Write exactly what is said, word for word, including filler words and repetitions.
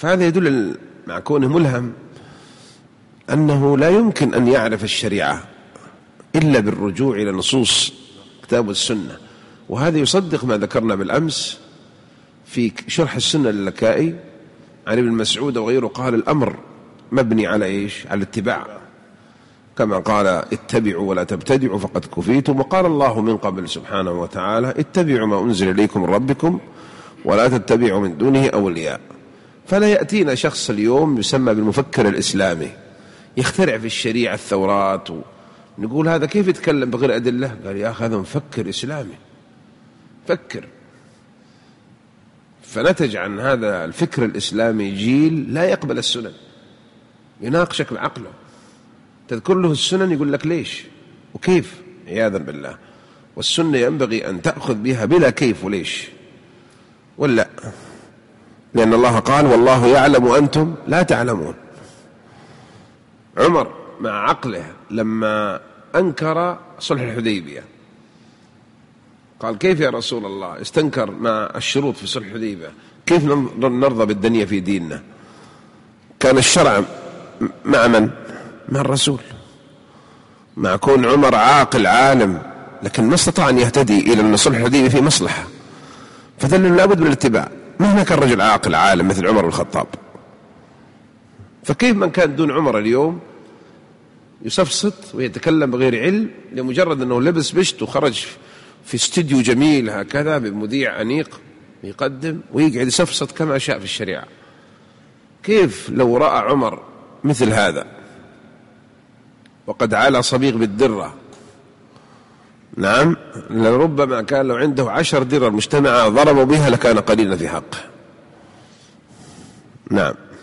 فهذا يدل مع كونه ملهم أنه لا يمكن أن يعرف الشريعة إلا بالرجوع إلى نصوص كتاب والسنة. وهذا يصدق ما ذكرنا بالأمس في شرح السنة للكائي عن ابن مسعود وغيره، قال الأمر مبني على إيش؟ على الاتباع، كما قال اتبعوا ولا تبتدعوا فقد كفيتم، وقال الله من قبل سبحانه وتعالى اتبعوا ما أنزل إليكم من ربكم ولا تتبعوا من دونه أولياء. فلا يأتينا شخص اليوم يسمى بالمفكر الإسلامي يخترع في الشريعة الثورات، ونقول هذا كيف يتكلم بغير أدلة؟ قال يا أخي هذا مفكر إسلامي، فكر. فنتج عن هذا الفكر الإسلامي جيل لا يقبل السنن، يناقشك بعقله، تذكر له السنن يقول لك ليش وكيف، عياذا بالله. والسنة ينبغي أن تأخذ بها بلا كيف وليش ولا، لأن الله قال والله يعلم وأنتم لا تعلمون. عمر مع عقله لما أنكر صلح الحديبية قال كيف يا رسول الله؟ استنكر مع الشروط في صلح الحديبية، كيف نرضى بالدنيا في ديننا؟ كان الشرع مع من؟ مع الرسول. مع كون عمر عاقل عالم، لكن ما استطاع أن يهتدي إلى أن صلح الحديبية فيه مصلحة، فدل لابد من الاتباع مهما كان رجل عاقل عالم مثل عمر بن الخطاب. فكيف من كان دون عمر اليوم يسفسط ويتكلم بغير علم لمجرد أنه لبس بشت وخرج في استديو جميل هكذا بمذيع أنيق يقدم ويقعد يسفسط كما شاء في الشريعة؟ كيف لو رأى عمر مثل هذا وقد عالى صبيغ بالدرة؟ نعم، لربما كان لو عنده عشر درر مجتمعة ضربوا بها لكان قليلا في حقه. نعم.